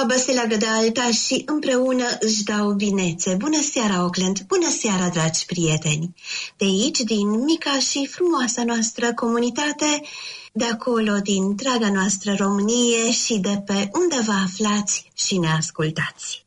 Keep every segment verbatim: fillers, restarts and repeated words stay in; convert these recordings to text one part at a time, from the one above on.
se leagă de alta și împreună își dau binețe. Bună seara, Auckland! Bună seara, dragi prieteni! De aici, din mica și frumoasa noastră comunitate, de acolo, din draga noastră Românie și de pe unde vă aflați și ne ascultați.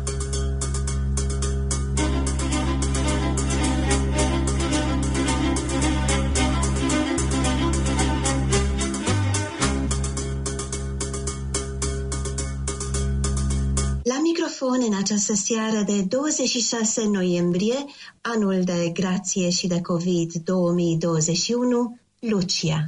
La microfon în această seară de douăzeci și șase noiembrie, anul de grație și de COVID două mii douăzeci și unu, Lucia.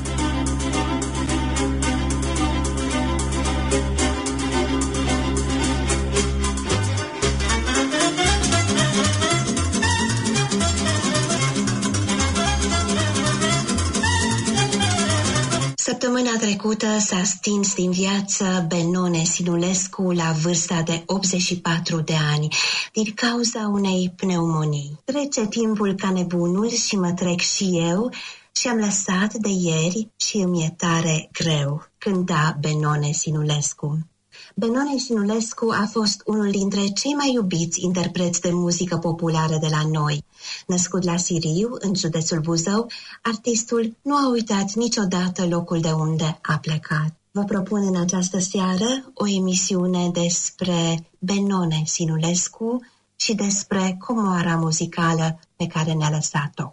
Săptămâna trecută s-a stins din viață Benone Sinulescu la vârsta de optzeci și patru de ani, din cauza unei pneumonii. Trece timpul ca nebunul și mă trec și eu și am lăsat de ieri și îmi e tare greu, cânta Benone Sinulescu. Benone Sinulescu a fost unul dintre cei mai iubiți interpreți de muzică populară de la noi. Născut la Siriu, în județul Buzău, artistul nu a uitat niciodată locul de unde a plecat. Vă propun în această seară o emisiune despre Benone Sinulescu și despre comoara muzicală pe care ne-a lăsat-o.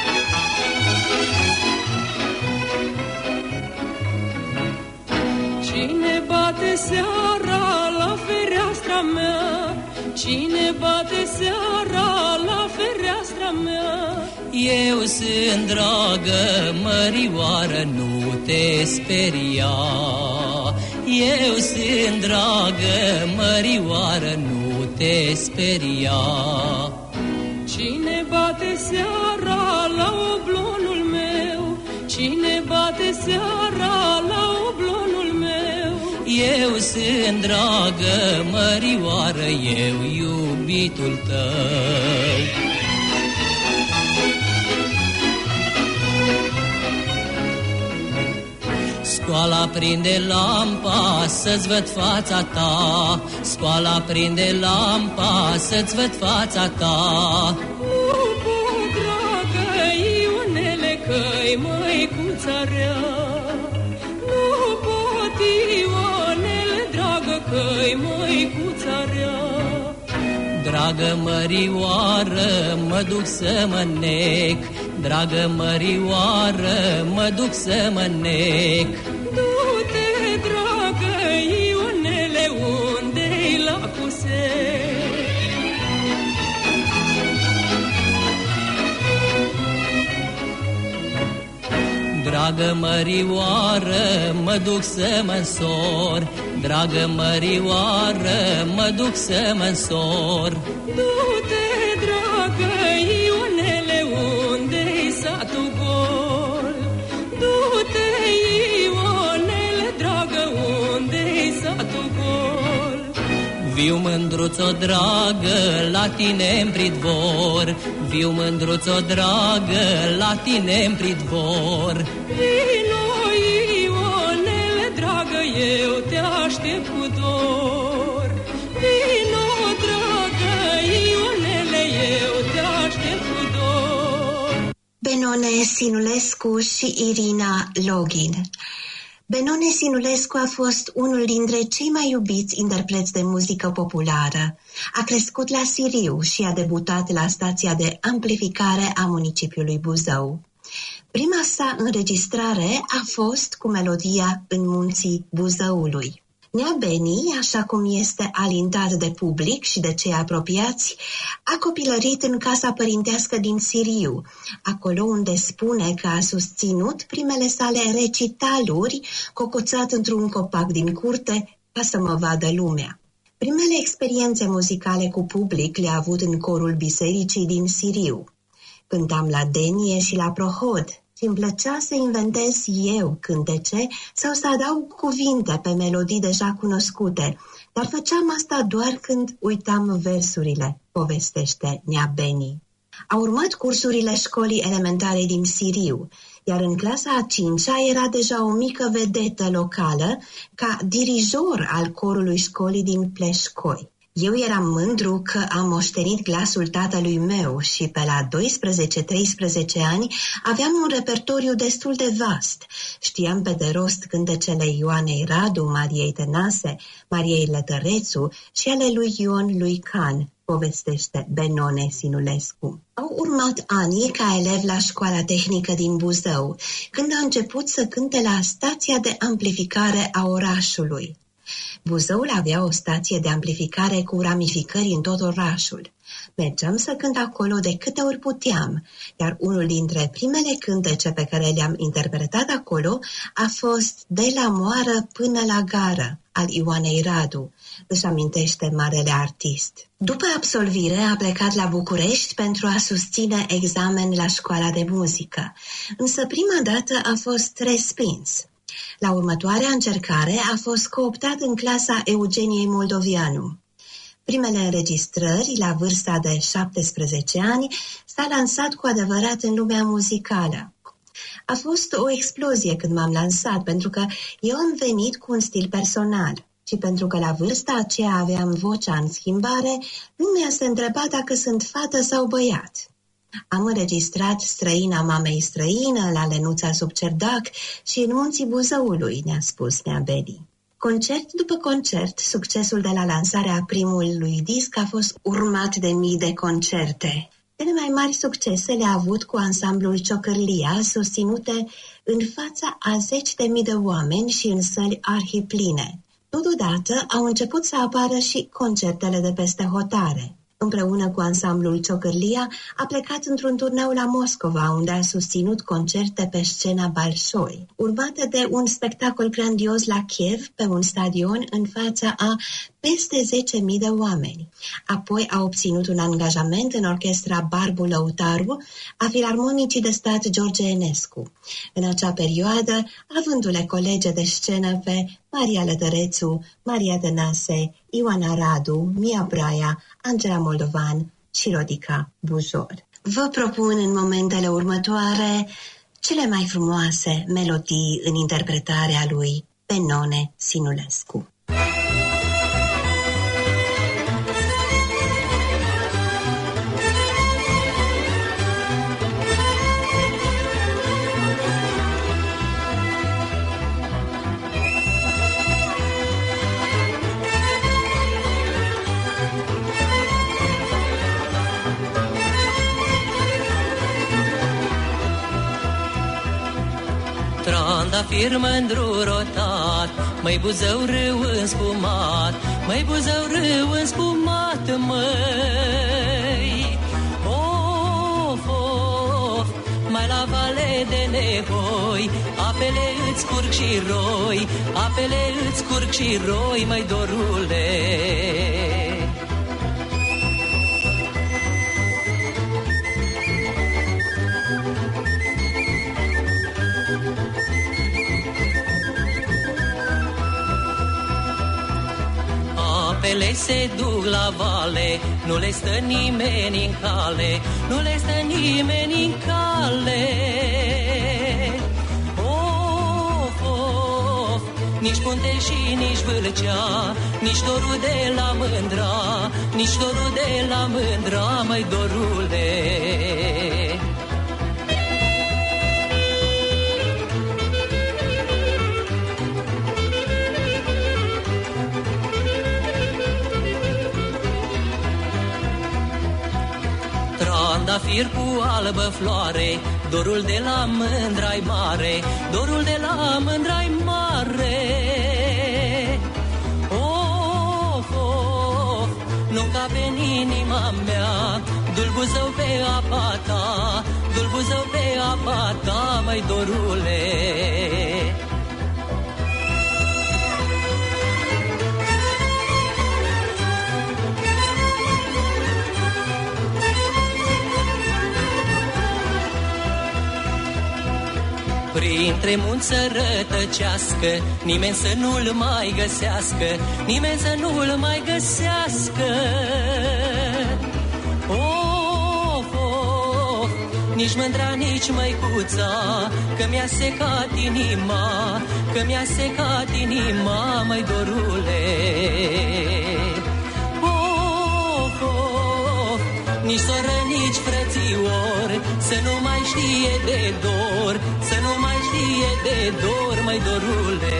Cine bate seara la fereastra mea? Cine bate seara la fereastra mea? Eu sunt dragă, mărioară, nu te speria. Eu sunt dragă, mărioară, nu te speria. Cine bate seara la oblonul meu? Cine bate seara la oblonul meu? Eu sunt dragă, mărioară, eu iubitul tău. Scoala prinde lampa să-ți văd fața ta. Scoala prinde lampa să-ți văd fața ta. Nu pot, dragă Ionele, că-i măicuța rea. Nu pot, Ionele, dragă, că-i măicuța rea. Dragă mărioară, mă duc să mă nec. Dragă mărioară, mă duc să mă nec. Du-te, dragă Ionele, unde-i lacul sec? Dragă mărioară, mă duc să mă însor. Dragă mărioară, mă duc să mă însor. Du-te, dragă Ionele, unde-i satul gol? Du-te, Ionele, dragă, unde-i satul gol? Viu mândruț-o dragă, la tine-n pridvor. Viu mândruț-o dragă, la tine-n pridvor. Vino, Ionele, dragă, eu te aștept cu dor. Vino, dragă Ionele, eu te aștept cu dor. Benone Sinulescu și Irina Login. Benone Sinulescu a fost unul dintre cei mai iubiți interpreți de muzică populară. A crescut la Siriu și a debutat la stația de amplificare a municipiului Buzău. Prima sa înregistrare a fost cu melodia În munții Buzăului. Nea Beni, așa cum este alintat de public și de cei apropiați, a copilărit în casa părintească din Siriu, acolo unde spune că a susținut primele sale recitaluri cocoțat într-un copac din curte ca să mă vadă lumea. Primele experiențe muzicale cu public le-a avut în corul bisericii din Siriu. Cântam la Denie și la Prohod și îmi plăcea să inventez eu cântece sau să adaug cuvinte pe melodii deja cunoscute, dar făceam asta doar când uitam versurile, povestește Nea Beni. A urmat cursurile școlii elementare din Siriu, iar în clasa a cincea era deja o mică vedetă locală ca dirijor al corului școlii din Pleșcoi. Eu eram mândru că am moștenit glasul tatălui meu și pe la doisprezece-treisprezece ani aveam un repertoriu destul de vast. Știam pe de rost cântecele Ioanei Radu, Mariei Tănase, Mariei Lătărețu și ale lui Ion lui Can, povestește Benone Sinulescu. Au urmat anii ca elev la Școala Tehnică din Buzău, când a început să cânte la stația de amplificare a orașului. Buzăul avea o stație de amplificare cu ramificări în tot orașul. Mergeam să cânt acolo de câte ori puteam, iar unul dintre primele cântece pe care le-am interpretat acolo a fost De la moară până la gară, al Ioanei Radu, își amintește marele artist. După absolvire a plecat la București pentru a susține examen la Școala de Muzică, însă prima dată a fost respins. La următoarea încercare a fost cooptat în clasa Eugeniei Moldovianu. Primele înregistrări, la vârsta de șaptesprezece ani, s-a lansat cu adevărat în lumea muzicală. A fost o explozie când m-am lansat, pentru că eu am venit cu un stil personal și pentru că la vârsta aceea aveam vocea în schimbare, lumea se întreba dacă sunt fată sau băiat. Am înregistrat Străina mamei străină, la Lenuța sub cerdac și în Munții Buzăului, ne-a spus Nea Beli. Concert după concert, succesul de la lansarea primului disc a fost urmat de mii de concerte. Cele mai mari succese le-a avut cu ansamblul Ciocârlia, susținute în fața a zeci de mii de oameni și în săli arhipline. Totodată au început să apară și concertele de peste hotare. Împreună cu ansamblul Ciocârlia a plecat într-un turneu la Moscova, unde a susținut concerte pe scena Balșoi, urmate de un spectacol grandios la Kiev, pe un stadion în fața a peste zece mii de oameni. Apoi a obținut un angajament în orchestra Barbu Lăutaru a Filarmonicii de Stat George Enescu. În acea perioadă, avându-le colege de scenă pe Maria Lătărețu, Maria Tănase, Ioana Radu, Mia Braia, Angela Moldovan și Rodica Bujor. Vă propun în momentele următoare cele mai frumoase melodii în interpretarea lui Benone Sinulescu. Trandafir mândru rotat, măi Buzău râu înspumat, măi Buzău râu înspumat, măi. Of, of, mai la vale de Nehoi, apele îți curg și roi, apele îți curg și roi, măi dorule. Apele se duc la vale, nu le stă nimeni în cale, nu le stă nimeni în cale. Of, of, nici punte și nici vâlcea, nici dorul de la mândra, nici dorul de la mândra, măi dorule. Trandafir cu albă floare, dorul de la mândra-i mare, dorul de la mândra-i mare. Of, of, nu cape în inima mea, dul Buzău pe apa ta, dul Buzău pe apa ta, măi dorule. Printre munți să rătăcească, nimeni să nu-l mai găsească, nimeni să nu-l mai găsească. Of, of, nici mândra, nici măicuța, că mi-a secat inima, că mi-a secat inima, măi dorule. Of, of, nici soră, nici frățior, să nu mai știe de dor, să nu mai știe de dor, măi dorule.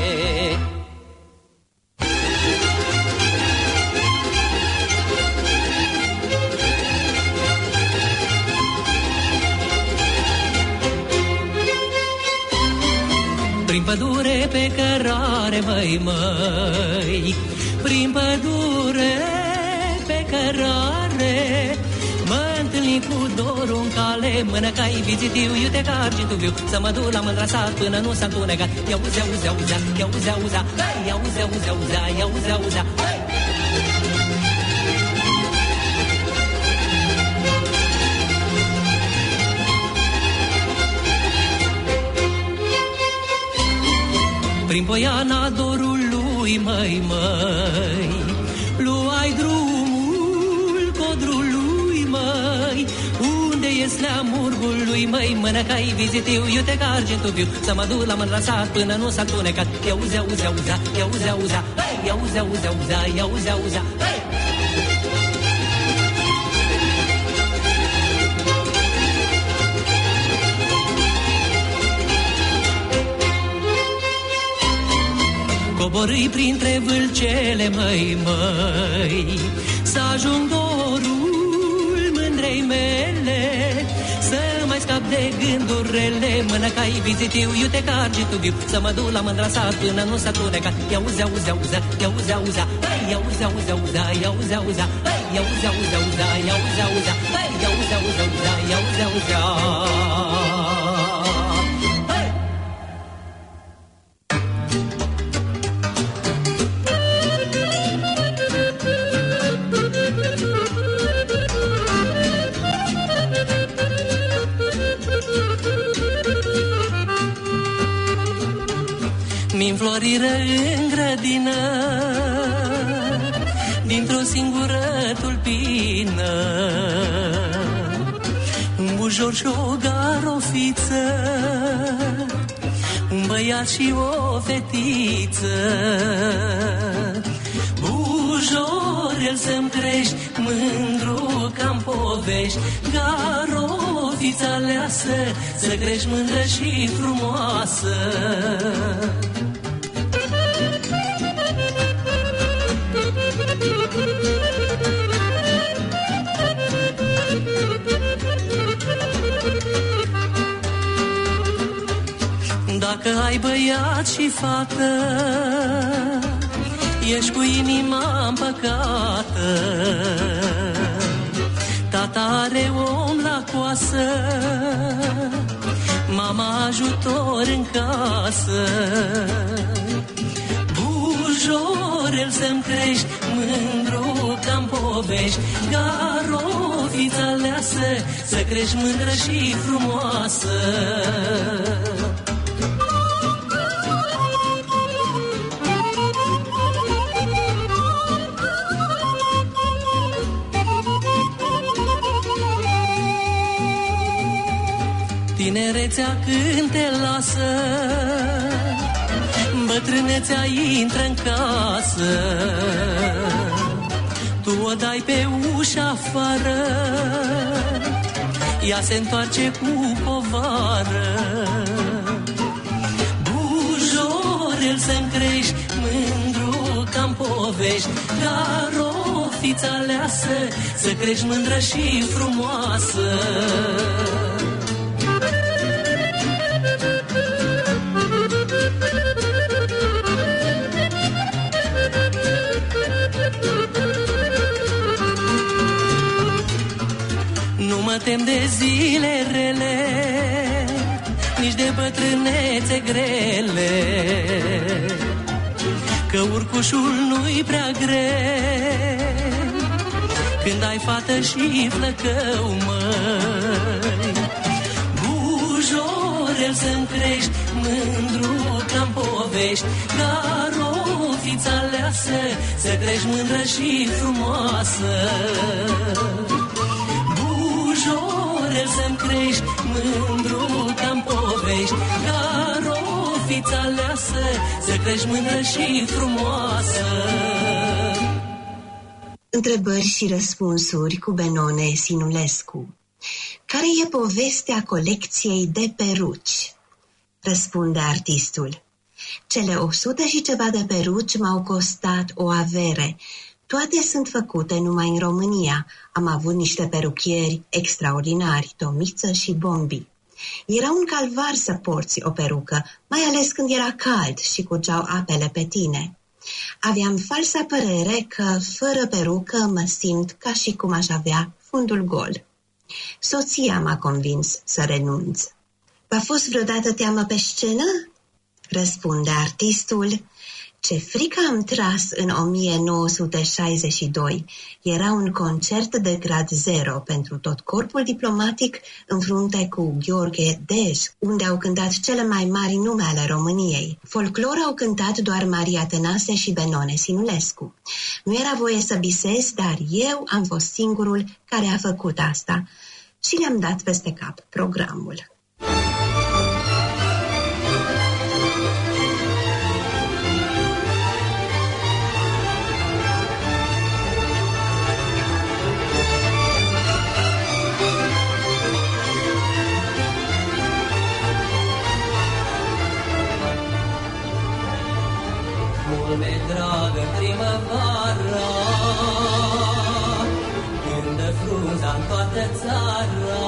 Prin pădure pe cărare, măi, măi, prin pădure pe cărare, mă întâlni cu dorul în cale, mână ca-i vizitiu, iute ca argintul viu, să mă duc la mândra sat până nu s-a întunecat. Ia-uzi, auzi, auzi, ia-uzi, auzi, ia-uzi, auzi, auzi, ia-uzi, auzi, prin poiana dorului, măi, măi, luai drumul codrului, măi, unde e sleamurgului, măi, mână ca-i vizitiu, iute ca argintul viu, să mă duc la mândra sat până nu s-a întunecat. Ia-uzi, auzi, auzi, ia-uzi, auzi, ia-uzi, auzi, auzi, ia-uzi, auzi, coborâi printre vâlcele, măi, măi, să ajung dorul mândrei mele, să mai scap de gânduri rele, mână ca-i vizitiu, iute ca argintul viu, să mă duc la mândra sat până nu s-a întunecat. Ia-uzi, auzi, auzi, ia-uzi, auzi, ia-uzi, auzi, auzi, ia-uzi, auzi, ia-uzi, auzi, auzi, ia-uzi, auzi, ia-uzi, auzi, auzi, ia-uzi, auzi. Mi-nfloriră în grădină, dintr-o singură tulpină, un bujor și o garofiță, un băiat și o fetiță. Bujorel să-mi crești, mândru ca-n povești, garofița aleasă, să crești mândră și frumoasă. Dacă ai băiat și fată, ești cu inima împăcată. Tata are om la coasă, mama ajutor în casă. Bujorel să-mi crești, mândru ca-n povești, garofița aleasă, să crești mândră și frumoasă. Tinerețea când te lasă, bătrânețea intră în casă. Tu o dai pe ușa afară, ea se întoarce cu povară. Bujorel să-mi crești, mândru ca-n povești, garofița aleasă, să crești mândră și frumoasă. Nu mă tem de zile rele, nici de bătrânețe grele, că urcușul nu-i prea greu când ai fată și flăcău, măi. Bujorel să-mi crești, mândru ca-n povești, garofița aleasă, să crești mândră și frumoasă. orel să-mi crești, mândru te-am povești, dar o fiță aleasă, să crești mândră și frumoasă. Întrebări și răspunsuri cu Benone Sinulescu. Care e povestea colecției de peruci? Răspunde artistul. Cele o sută și ceva de peruci m-au costat o avere. Toate sunt făcute numai în România. Am avut niște peruchieri extraordinari, Tomiță și Bombi. Era un calvar să porți o perucă, mai ales când era cald și curgeau apele pe tine. Aveam falsa părere că fără perucă mă simt ca și cum aș avea fundul gol. Soția m-a convins să renunț. V-a fost vreodată teamă pe scenă? Răspunde artistul. Ce frică am tras în o mie nouă sute șaizeci și doi. Era un concert de grad zero pentru tot corpul diplomatic în frunte cu Gheorghe Dej, unde au cântat cele mai mari nume ale României. Folclor au cântat doar Maria Tănase și Benone Sinulescu. Nu era voie să bisez, dar eu am fost singurul care a făcut asta și le-am dat peste cap programul. Lume dragă primăvara, când dă frunza în toată țara,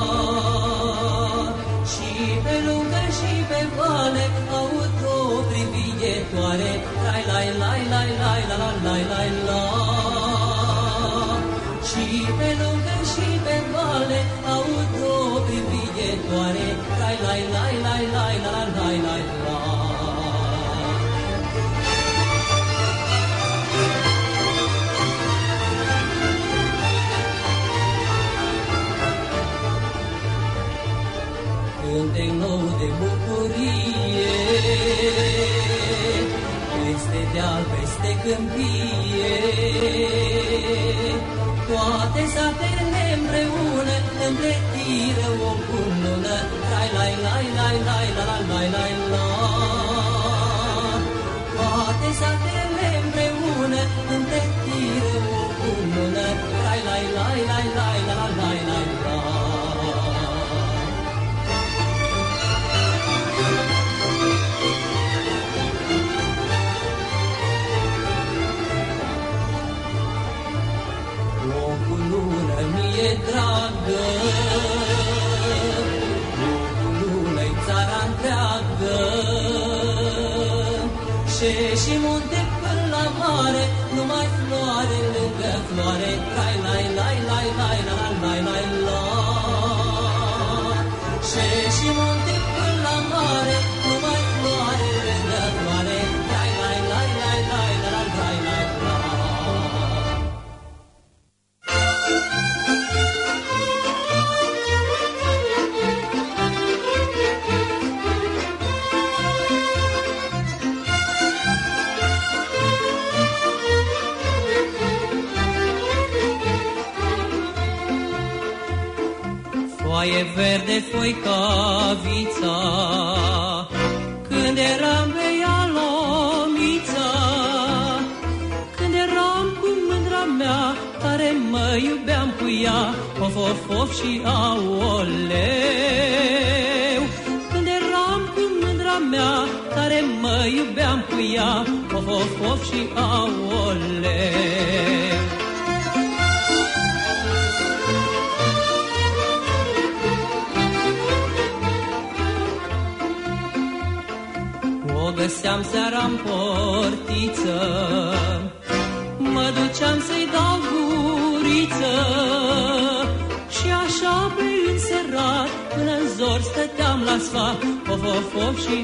și pe lungă și pe vale aud o privighetoare, lai lai lai lai lai la la lai lai la. Și pe lungă și pe vale aud o privighetoare, lai lai lai lai lai la la lai lai la. Cântec nou de bucurie, peste deal, peste câmpie, toate satele împreună împletiră o cunună, lai lai lai lai lai la la lai lai la. Toate satele împreună împletiră o cunună, lai lai lai lai lai la la lai lai la. Mi-e dragă, lună-i țara întreagă, și munte până la mare, numai floare lângă floare, lai lai lai lai lai la lai lai la. Și munte până la mare, numai floare lângă floare, lai lai lai lai lai la lai lai la. Foaie verde, foi ca vița, când eram pe ea lomița, când eram cu mândra mea, care mă iubeam cu ea, of, of, of și aoleu. Când eram cu mândra mea, care mă iubeam cu ea, of, of, of și aoleu. O găseam seara-n portiță, mă duceam să-i dau guriță, și așa pe înserat, până-n zor stăteam la sfat, of, of, of și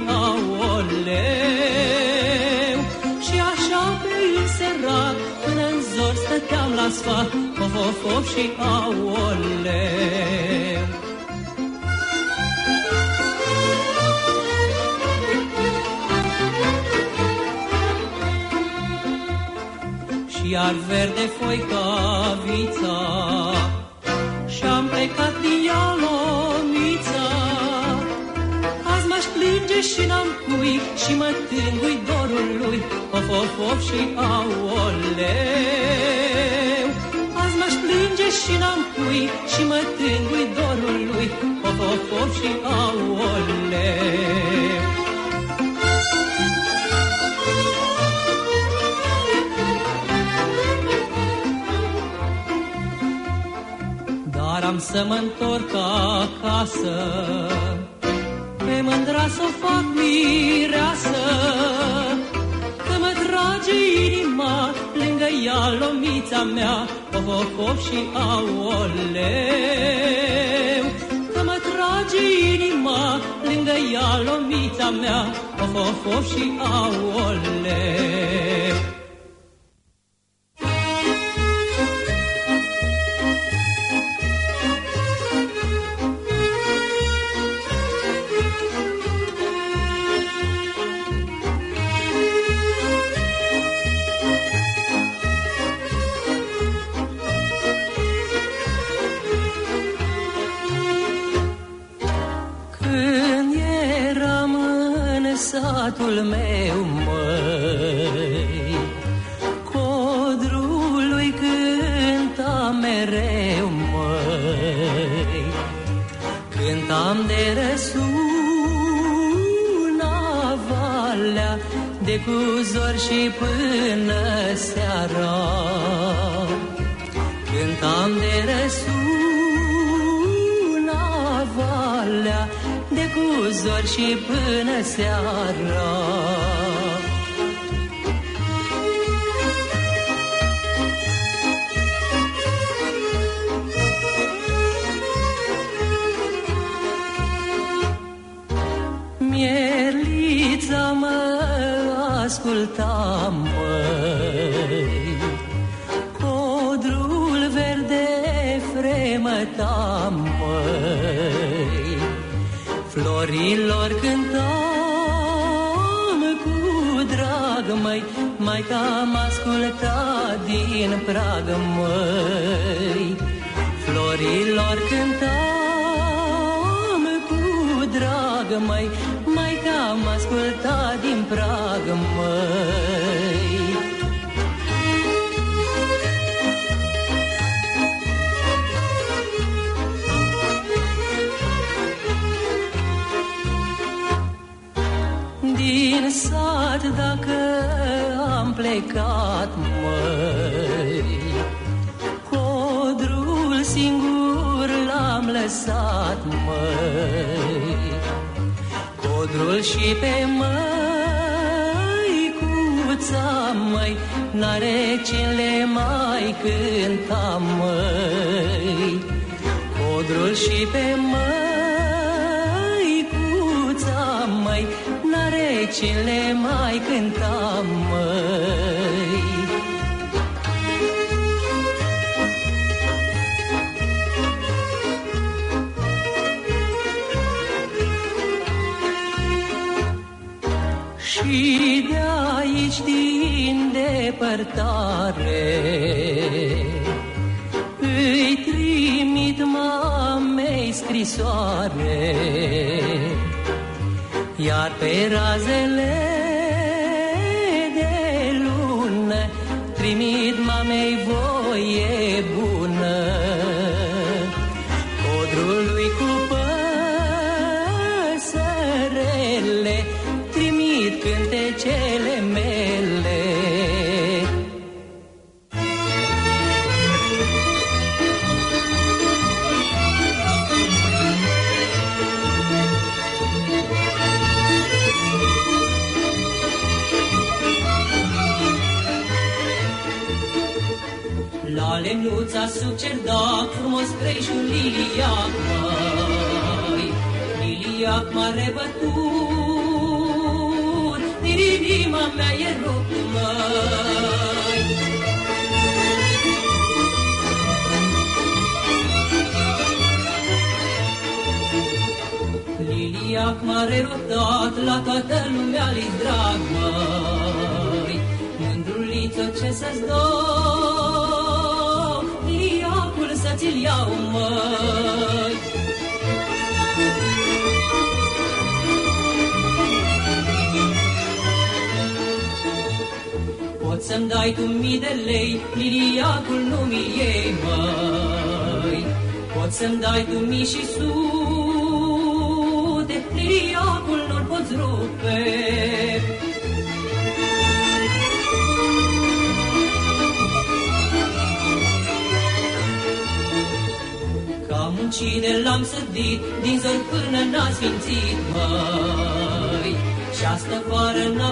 aoleu. Și așa pe înserat, până-n zor stăteam la sfat, of, of, of și aoleu. Iar verde foi ca vița, și-am plecat din Ialomița. Azi m-aș plânge și n-am cui și mă tângui dorul lui, of, of, of și aoleu. Azi m-aș plânge și n-am cui și mă tângui dorul lui, of, of, of și aoleu. Dar am să mă întorc acasă, pe mândra s-o fac mireasă, că mă trage inima lângă Ialomița mea, of, of, of și aoleu. Că mă trage inima lângă Ialomița mea, of, of, of și aoleu. Satul meu, măi, codrul lui cânta mereu, măi, cântam de răsuna valea, de cu zor și până seara. Cântam de răsuna valea, de cu zor și până seara. Mierlița mă asculta, măi, codrul verde fremăta, măi, florilor cântam cu drag, măi, Maica m-asculta din prag, măi. Florilor cântam cu drag, măi, Maica m-asculta din prag, măi. Din sat dacă am plecat, măi, codrul singur l-am lăsat, măi. Codrul și pe măicuța, măi, n-are cine le mai cânta, măi. Codrul și pe măicuța, măi, n-are cine le mai cânta, măi. Și de aici din depărtare îi trimit mamei scrisoare, iar pe razele de lună trimit mamei voie bună. Codrului cu păsărele trimit cântecele mele. La lemnuța sub cerdac, frumos creșul liliac, măi, liliac m-a rebătut, din inima mea e rupt, măi. Liliac m-a rerutat, la toată lumea li drag, măi, mândruliță ce să-ți dau, liliacul să să ți-l iau, măi. Poți să-mi dai tu mii de lei, liliacul nu mi iei, măi. Poți să-mi dai tu mii și sute, liliacul nu-l poți rupe. Ca muncine l-am sădit, din zor până n-a sfințit, măi. Și astă vară n-a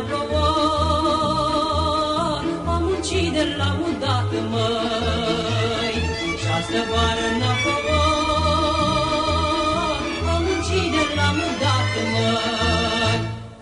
plouat, am muncit de l-am udat, măi. Și astă vară n-a plouat, am muncit de l-am udat, măi.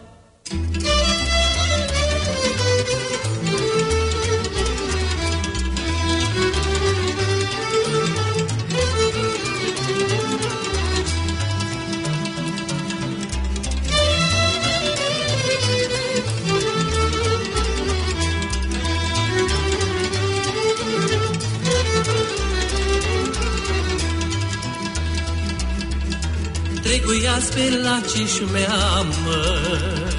Trecuiați pe la Cișmea, măi,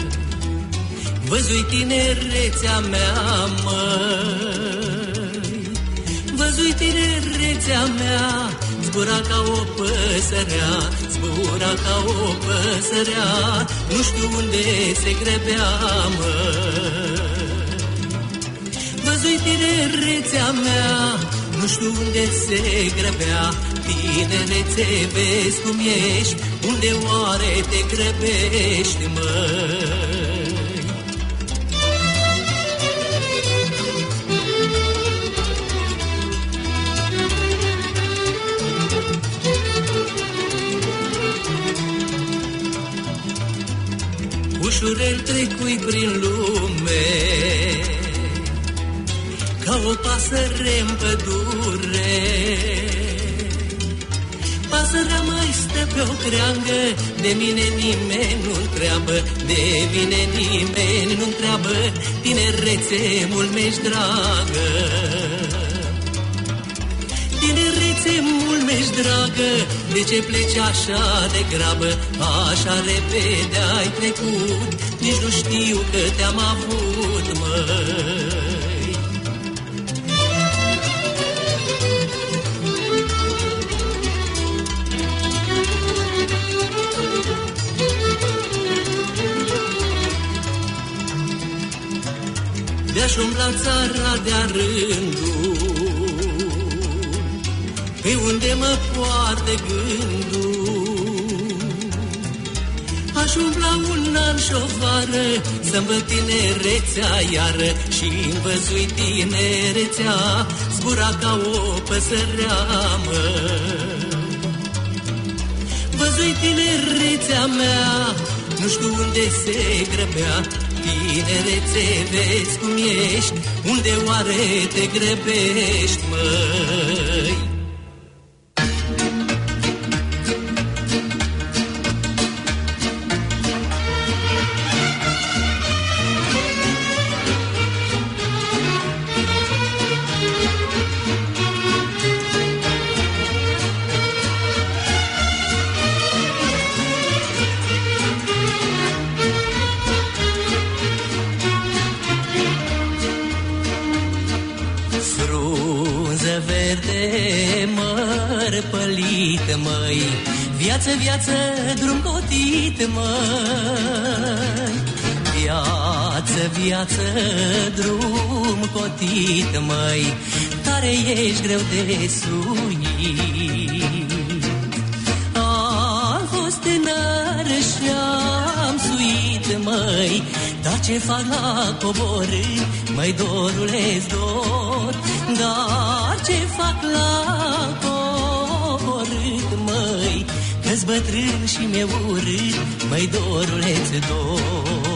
văzui tinerețea mea, măi, văzui tinerețea mea, zbura ca o păsărea, zbura ca o păsărea, nu știu unde se grăbea, măi. Văzui tinerețea mea, nu știu unde se grăbea, tinerețe, vezi cum ești, unde oare te grăbești, măi? Ușurel trecui prin lume, ca o pasăre-n pădure. Pasărea mai stă pe o creangă, de mine nimeni nu întreabă, de mine nimeni nu întreabă, tinerețe mult mi-ești dragă. Tinerețe mult mi-ești dragă, de ce pleci așa de grabă, așa repede ai trecut, nici nu știu că te-am avut, măi. De-aș umbla țara de-a rândul, pe unde mă poartă gândul. Aș umbla un an și o vară, să-mi văd tinerețea iară, și-mi văzui tinerețea, zbura ca o păsărea, mă. Văzui tinerețea mea, nu știu unde se grăbea, tinerețe, vezi cum ești, unde oare te grăbești, măi? Măi, viață, viață, drum cotit, măi. Viață, viață, drum cotit, măi. Tare ești greu de suit. Am fost tânăr și-am suit, măi, dar ce fac la coborât, măi, dorule-ți dor. Dar ce fac la coborât, măi, că-s bătrân și mi-e urât, măi, dorule-ți dor.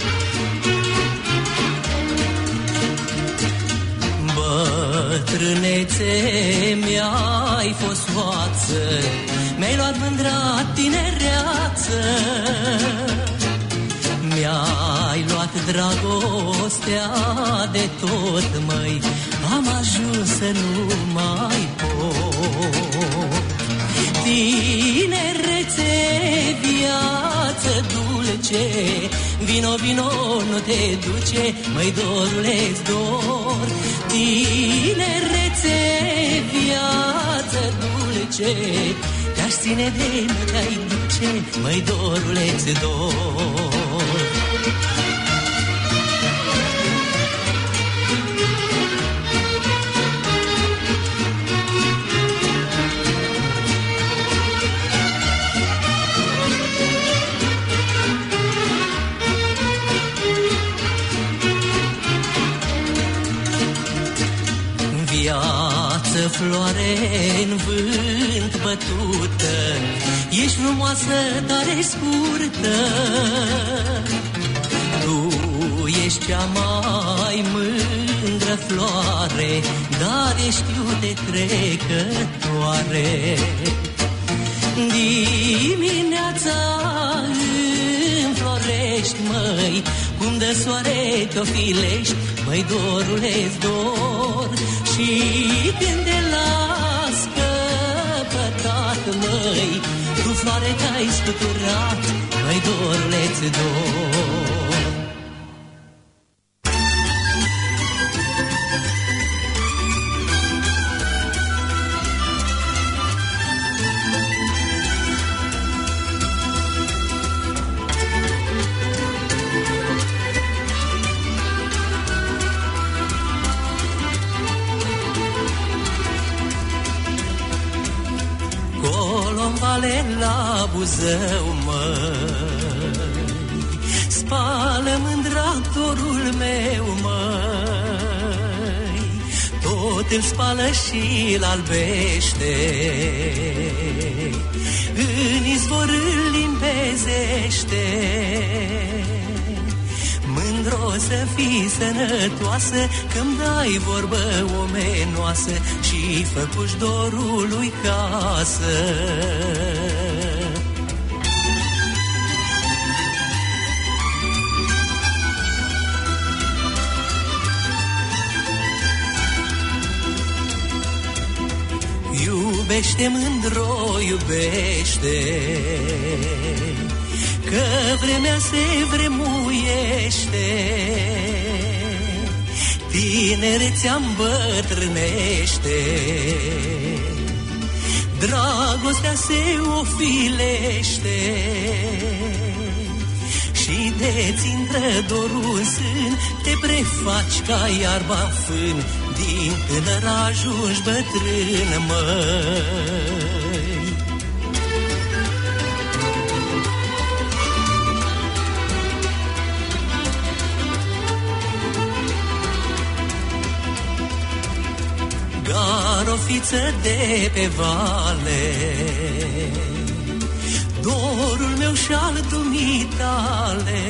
Bătrâne dragostea de tot, măi, am ajuns să nu mai pot. Tinerețe, viață dulce, vino, vino, nu te duce, măi, dorule-ți dor. Tinerețe, viață dulce, te-aș ține de mă te-ai duce, măi, dorule-ți dor. Viață, floare în vânt bătută, ești frumoasă, dar e scurtă. Tu ești cea mai mândră floare, dar ești iute trecătoare. Dimineața înflorești, măi, cum de soare te-o filești, măi, dorule-ți dor. Și când de las căpătat, măi, tu floare te-ai scuturat, măi, dorule-ți dor. Vale la Buzău, măi, spală mândratorul meu, măi, tot îl spală și-l albește, în izvor îl limpezește. Mândro să fii sănătoasă, că-mi dai vorbă omenoasă și făcuși dorului casă. Iubește, mândro, iubește, că vremea se vremuiește. Tinerețea îmbătrânește, dragostea se ofilește, și de-ți intră dorul în sân, te prefaci ca iarba în fân, din tânăr ajungi bătrân, măi. Garofiță de pe vale, dorul meu și-al dumitale,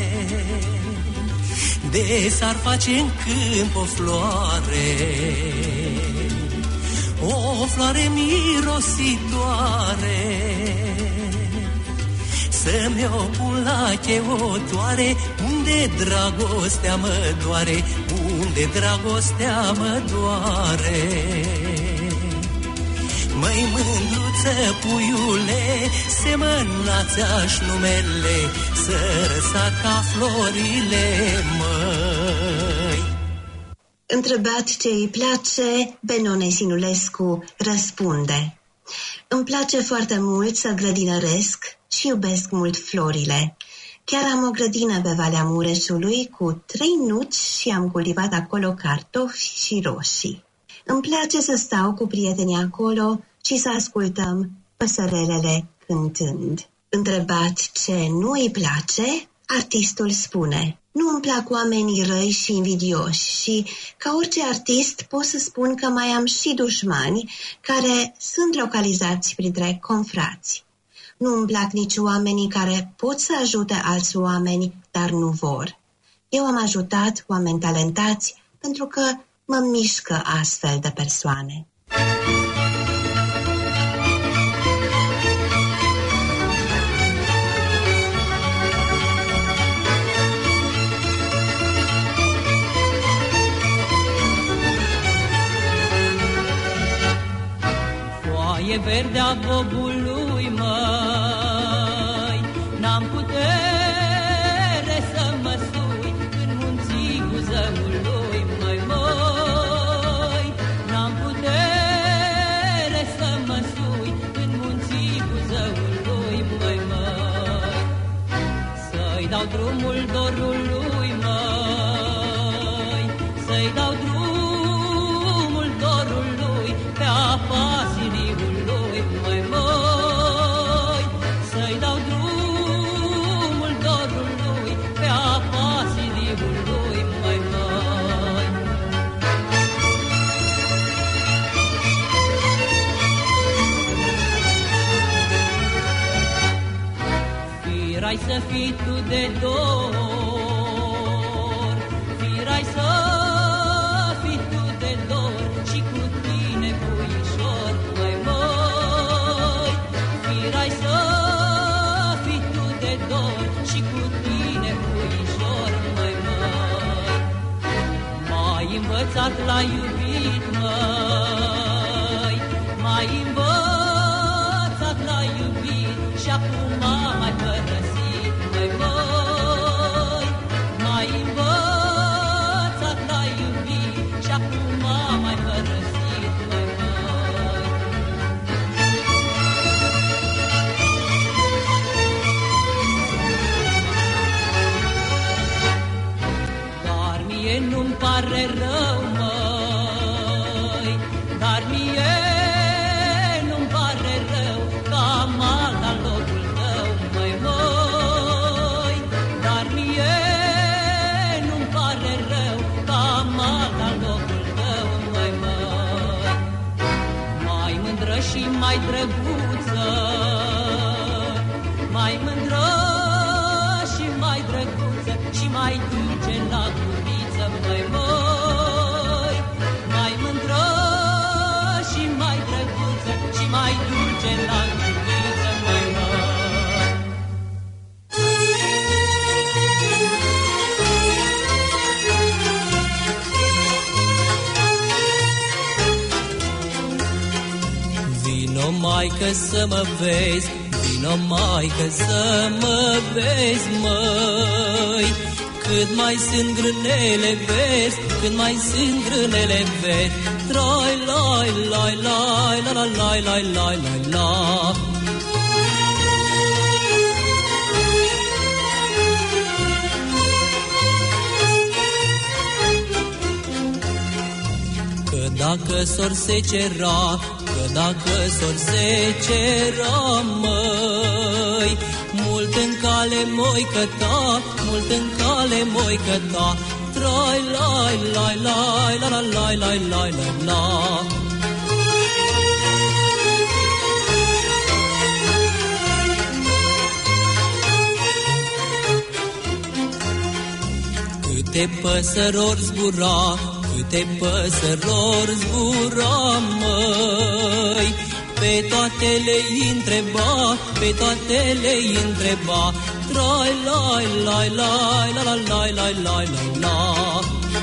de s-ar face în câmp o floare, o floare mirositoare, să-mi o pun la cheotoare, unde dragostea mă doare, unde dragostea mă doare. Măi, mândruță, puiule, semănați-aș numele, să răsar ca florile, măi. Întrebat ce îi place, Benone Sinulescu răspunde: îmi place foarte mult să grădinăresc și iubesc mult florile. Chiar am o grădină pe Valea Mureșului cu trei nuci și am cultivat acolo cartofi și roșii. Îmi place să stau cu prietenii acolo și să ascultăm păsărelele cântând. Întrebat ce nu îi place, artistul spune: nu îmi plac oamenii răi și invidioși și, ca orice artist, pot să spun că mai am și dușmani care sunt localizați printre confrați. Nu îmi plac nici oamenii care pot să ajute alți oameni, dar nu vor. Eu am ajutat oameni talentați pentru că mă mișcă astfel de persoane. bobului, măi. N-am putere să mă sui în munții Buzăului, măi, măi. N-am putere să mă sui în munții Buzăului, măi, măi. Să-i dau drumul dorului, măi, să-i dau drumul dorului pe apa Siriului, măi, măi. Să-i dau drumul dorului pe apa Siriului, măi, măi. Firai să fii tu de dor, firai să fii tu de dor și cu tine puișor, măi, măi. Firai să fii tu de dor și cu tine puișor, măi, măi. M-ai învățat la iubit, măi, m-ai învățat la iubit și acum m-ai părăsit, măi, măi. M-ai învățat la iubit și acum m-ai părăsit, măi, măi. Dar mie nu-mi pare rău, măi, dar mie nu-mi pare rău că am alt la locul tău, măi, măi. Dar mie nu-mi pare rău că am alt la locul tău, măi, măi. Mai mândră și mai drăguță, mai mândră și mai drăguță și mai dulce la guriță, măi, măi. Mai mândră și mai drăguță și mai dulce la guriță, măi, măi. Vino, maică, să mă vezi, vino, maică, să mă vezi, măi. Cât mai sunt grânele vezi, cât mai sunt grânele vezi. Trai, lai, lai, lai, la, la, lai, lai, lai, lai, la. Că dacă s-or secera, că dacă s-or secera, măi, mult în cale moică ta, mult în cale moică ta. Trai, lai, lai, lai, la, la, lai, lai, lai, lai, la. Câte păsărori zbura, câte păsărori zbura, măi. Pe toate le întreba, pe toate le întreba. Trai, lai, lai, lai, la, la, lai, lai, lai, lai, la.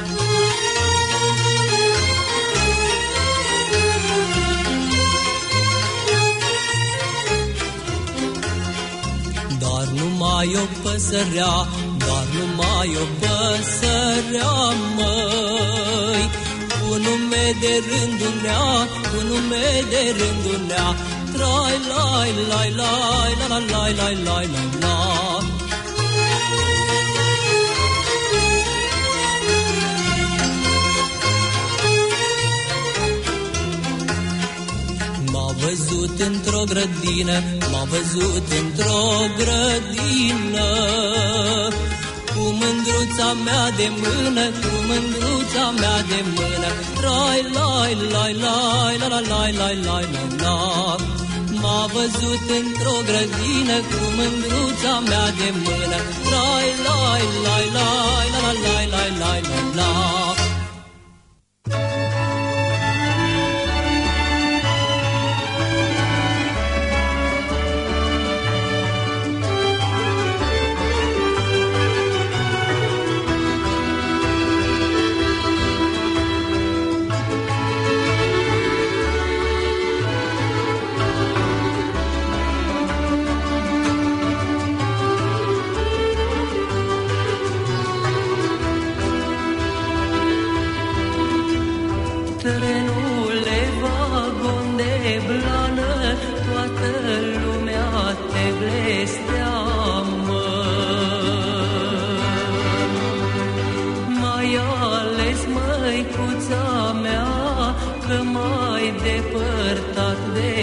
Dar numai o păsărea, dar numai o păsărea, măi. Cu nume de rândunea, cu nume de rândunea. Trai, lai, lai, lai, la, la, lai, lai, lai, lai, la. M-a văzut într-o grădină, m-a văzut într-o grădină. Cu mândruța mea de mână, cu mândruța mea de mână. Trai, lai, lai, lai, la, la, lai, lai, lai, lai, la. M-a văzut într-o grădină, cu mândruța mea de mână. Trai, lai, lai, lai, la, la, lai, lai, lai, lai, la.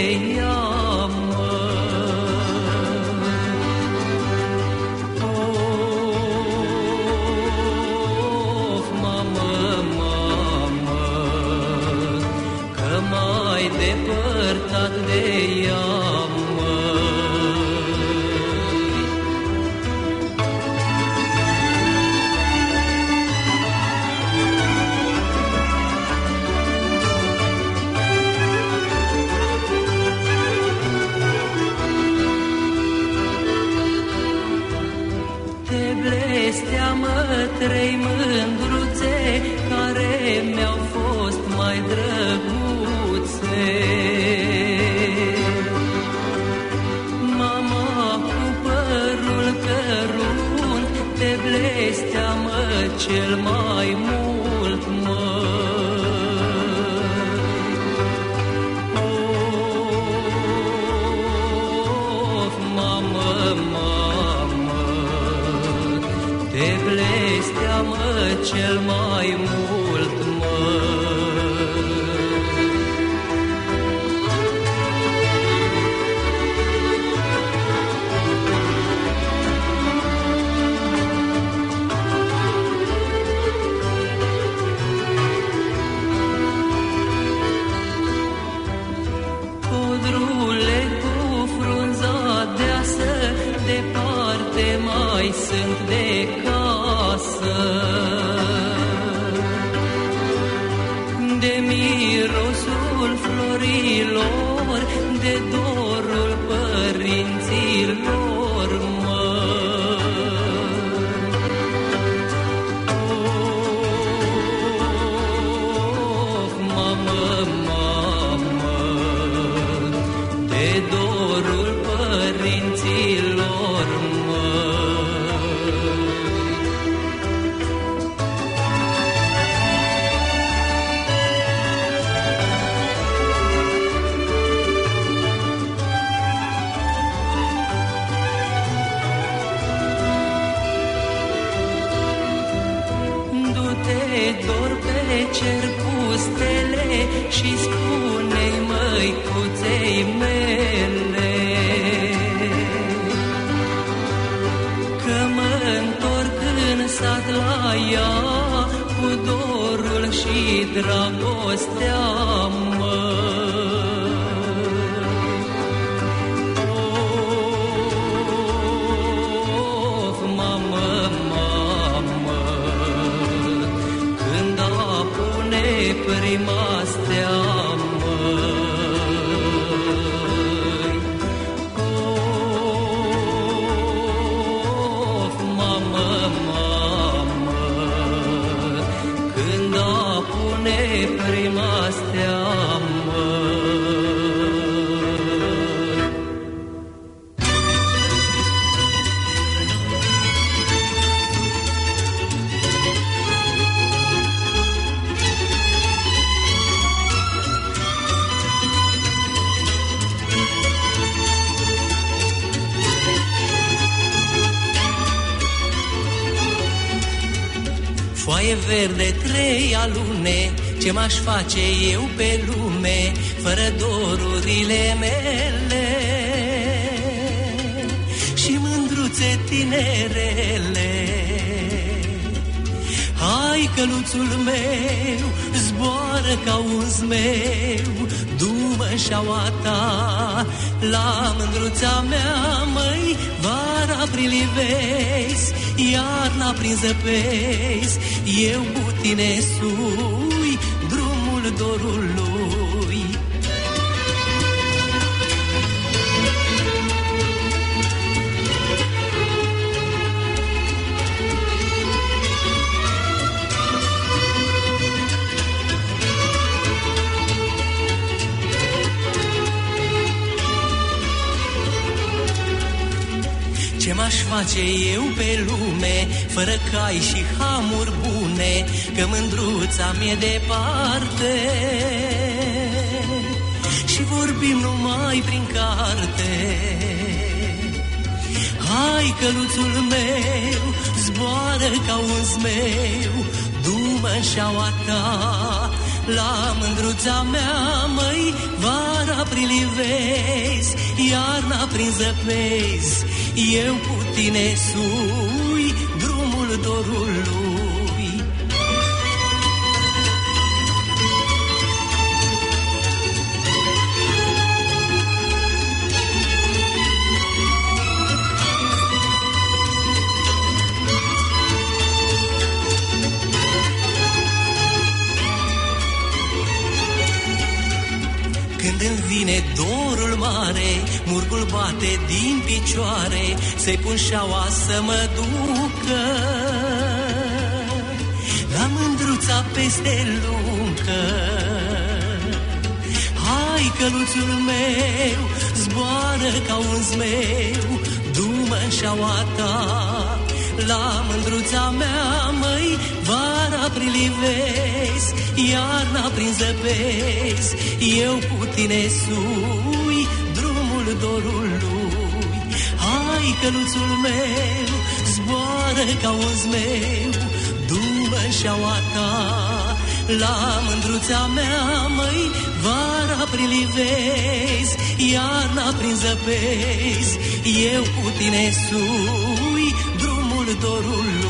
ea, mă. Of, mamă, mamă, că m-ai depărtat de ea, mă. Trei mândruțe care mi-au fost mai drăguțe. Mama cu părul cărunt te blesteamă cel mai mult, mă. Of, mamă, mamă, te blesteamă cel mai mult, mă. Codrule cu frunza deasă, departe mai sunt de casă. De mirosul florilor, de dorul părinților, mă. Of, mamă, mamă, de dorul părinților, mă. Dor pe cer cu stele și spune-i măicuței mele că mă întorc în sat la ea cu dorul și dragostea, mă. Of, mamă, mamă, când apune prima stea, măi. Of, mamă, mamă, când apune prima stea, măi. Foaie verde, trei alune, ce m-aș face eu pe lume, fără dorurile mele și mândruțe tinerele. Hai, căluțul meu, zboară ca un zmeu, du-mă în șaua ta la mândruța mea, măi. Vara prilivezi, iarna prin zăpezi, eu cu tine sui drumul dorului. Ce m-aș face eu pe lume, fără cai și hamuri bune, că mândruța mi-e departe și vorbim numai prin carte. Hai, căluțul meu, zboară ca un zmeu, du-mă du-mă în șaua ta. La mândruța mea, măi, vara prilivezi, iarna prin zăpezi, eu cu tine sui drumul dorului. Când îmi vine dorul mare, murgul bate din picioare, să-i pun șaua să mă ducă la mândruța peste luncă. Hai, căluțul meu, zboară ca un zmeu, du-mă în șaua ta. La mândruța mea, măi, vara prilivezi, iarna prin zăpezi, eu cu tine sui drumul dorului. Hai, căluțul meu, zboară ca un zmeu, du-mă în șaua ta. La mândruța mea, măi, vara prilivezi, iarna prin zăpezi, eu cu tine sui drumul dorului.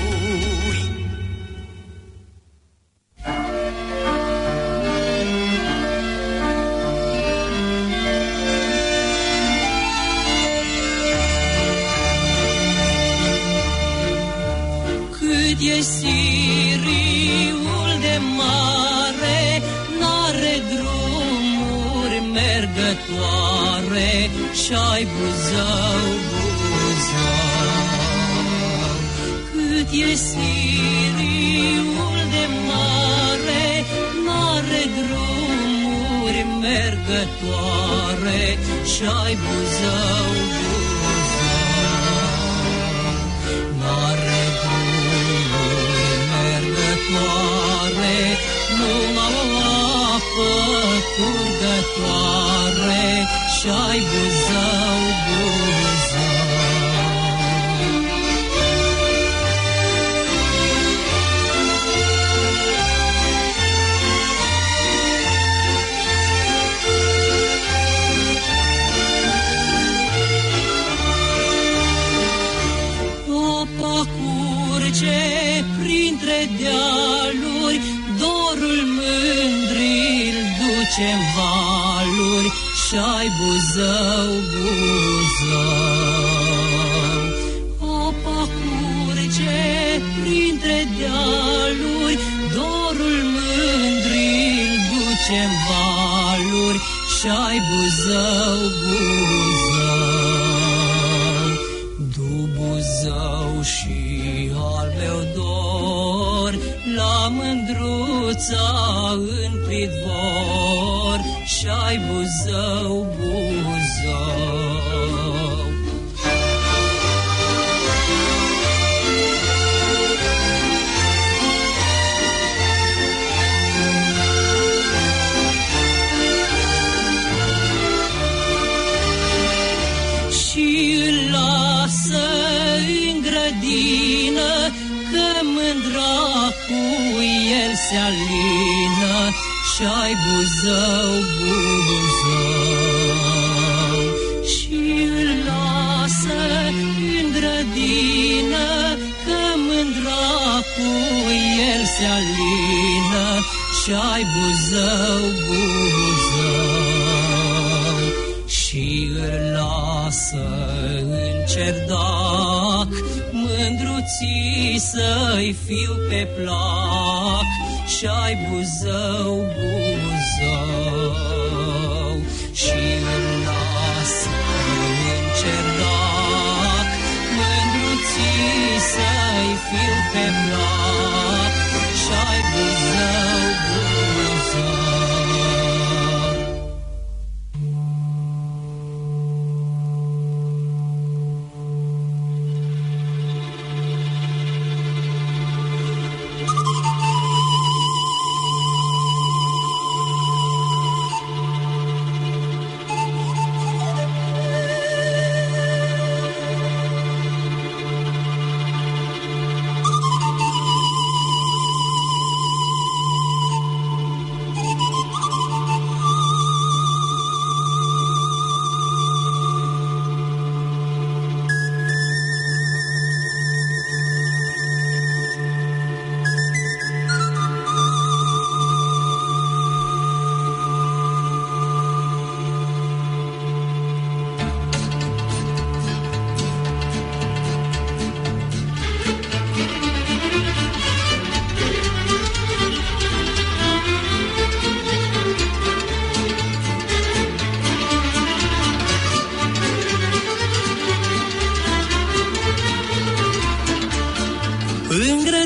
Cât e siriul de mare, n-are drumuri mergătoare, și-ai Buzău, Buzău. Cât e siriul de mare, n-are drumuri mergătoare, și-ai Buzău, Buzău. N-are drumuri mergătoare, numai o apă curgătoare, și-ai Buzău, Buzău. Apa curge printre dealuri, dorul mândri-l duce-n valuri, și-ai Buzău, Buzău. Apa curge printre dealuri, dorul mândri-l duce-n valuri, și-ai Buzău, Buzău. Du Buzău și al meu dor, la mândruța în pridvor, și-ai Buzău, Buzău. Și îl lasă în grădină, că mândra cu el se alină, și-ai Buzău, Buzău. Și îl lasă în grădină, că mândra cu el se alină, și-ai Buzău, Buzău. Și îl lasă în cerdac, mândruții să-i fiu pe plac, și-ai Buzău, Buzău. Și îl lasă în cerdac, mândruții să-i fiu pe plac, și-ai Buzău, Buzău.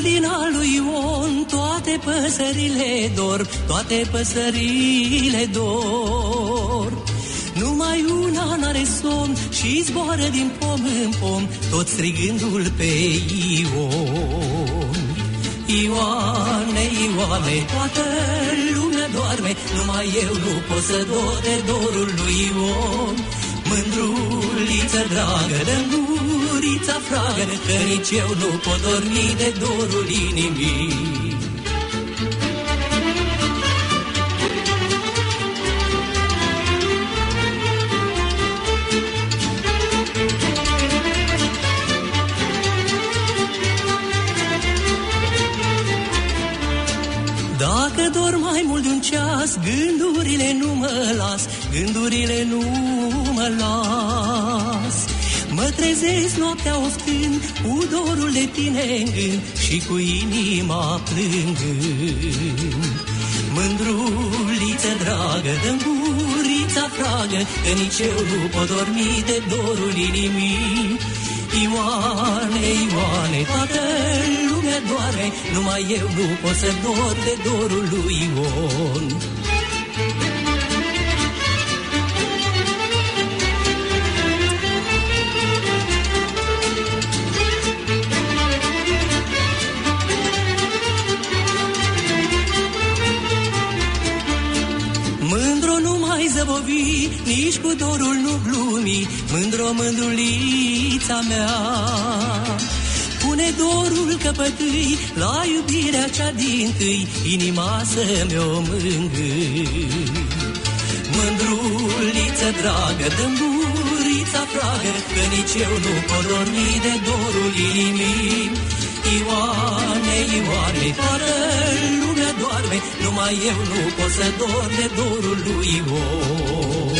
grădina lui Ion toate păsările dor, toate păsările dor. Numai una n-are somn și zboară din pom în pom, tot strigându-l pe Ion. Ioane, Ioane, toată lumea doarme, numai eu nu pot să dor de dorul lui Ion. Mândruliță dragă, dă-mi gurița fragă, că nici eu nu pot dormi de dorul inimii. Dacă dorm mai mult de un ceas, gândurile nu mă las, gândurile nu mă las. Mă trezesc noaptea oftând, cu dorul de tine în gând și cu inima plângând. Mândruliță dragă, dă-mi gurița fragă, că nici eu nu pot dormi de dorul inimii. Ioane, Ioane, toată lumea doare, numai eu nu pot să dor de dorul lui Ion. Mândro nu mai zăbovi, nici cu dorul nu glumi, mândro, mândrulița mea. Pune dorul căpătâi la iubirea cea dintâi, inima să mi-o mângâi. Mândruliță dragă, dă-mi gurița fragă, că nici eu nu pot dormi de dorul inimii. Ioane, Ioane, toată lumea doarme, numai eu nu pot să dor de dorul lui Ion.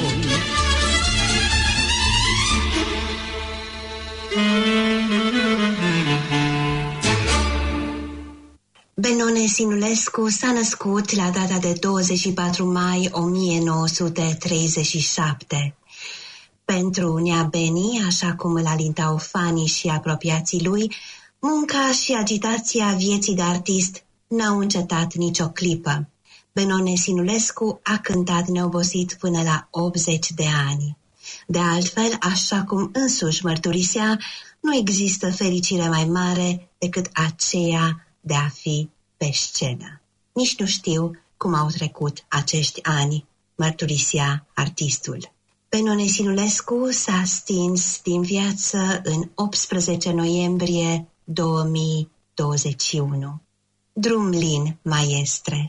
Benone Sinulescu s-a născut la data de douăzeci și patru mai o mie nouă sute treizeci și șapte. Pentru Nea Beni, așa cum îl alintau fanii și apropiații lui, munca și agitația vieții de artist n-au încetat nicio clipă. Benone Sinulescu a cântat neobosit până la optzeci de ani. De altfel, așa cum însuși mărturisea, nu există fericire mai mare decât aceea de a fi pe scenă. Nici nu știu cum au trecut acești ani, mărturisea artistul. Benone Sinulescu s-a stins din viață în optsprezece noiembrie două mii douăzeci și unu. Drum lin, maestre.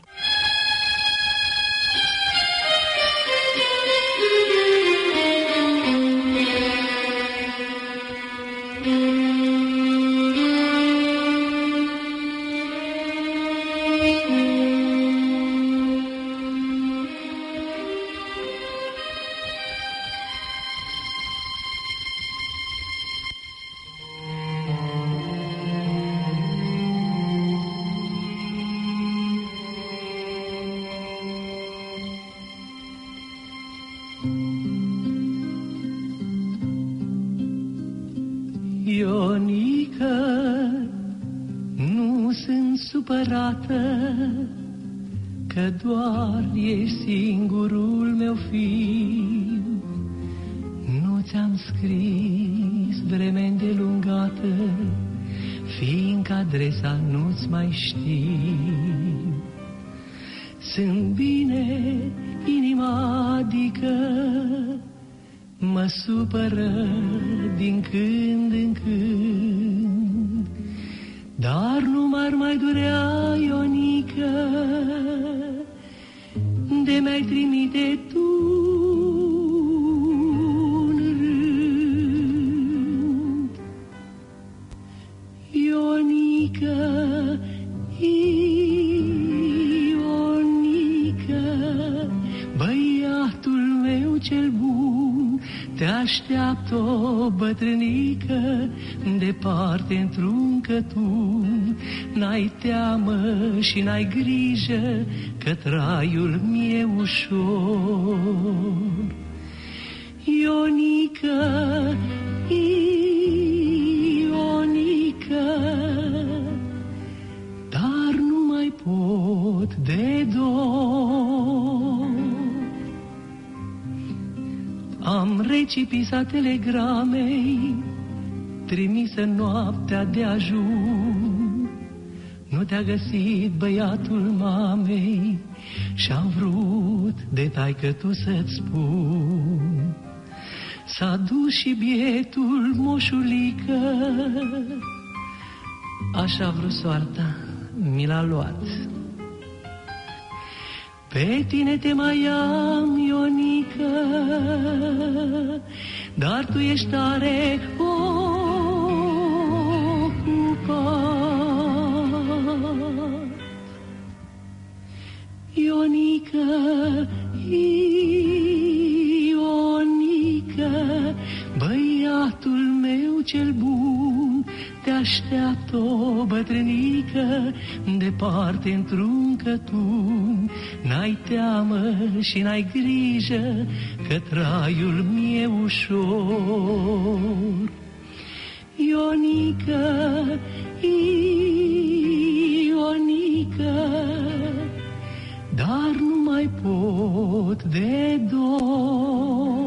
Ionică, nu sunt supărată, că doar ești singurul meu fiu. Nu ți-am scris vreme îndelungată, fiindcă adresa nu-ți mai știu. Sunt bine, inima adică mă supără din când în când, dar nu m-ar mai durea, Ionică, de mi-ai trimite tu un rând. Ionică, Ionică, băiatul meu cel bun, te așteaptă o bătrânică departe într-un cătun. N-ai teamă și n-ai grijă, că traiul mi-e ușor. Ionică, Ionică, cipisa telegramei trimisă noaptea de ajun. Nu te-a găsit băiatul mamei și-am vrut de taică tu să-ți spun. S-a dus și bietul moșulică, așa vrut soarta, mi l-a luat. Pe tine te mai am, Ionică, dar tu ești tare ocupat. Ionică, Ionică, băiatul meu cel bun, te așteaptă o bătrânică departe într-un cătun. N-ai teamă și n-ai grijă că traiul mi-e ușor. Ionică, Ionică, dar nu mai pot de dor.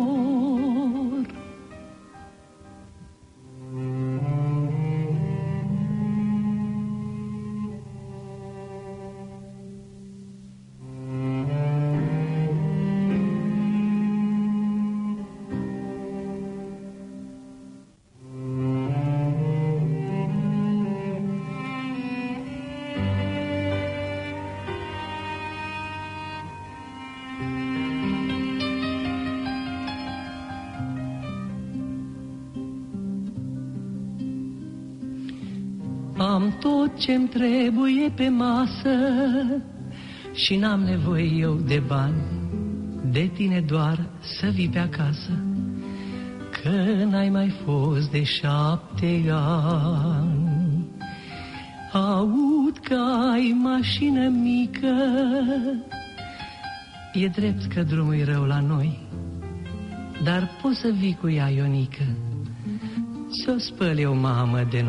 Am tot ce-mi trebuie pe masă și n-am nevoie eu de bani, de tine doar să vii pe acasă, că n-ai mai fost de șapte ani. Aud că ai mașină mică, e drept că drumul e rău la noi, dar poți să vii cu ea, Ionică, să o spăl eu, mamă, de noi.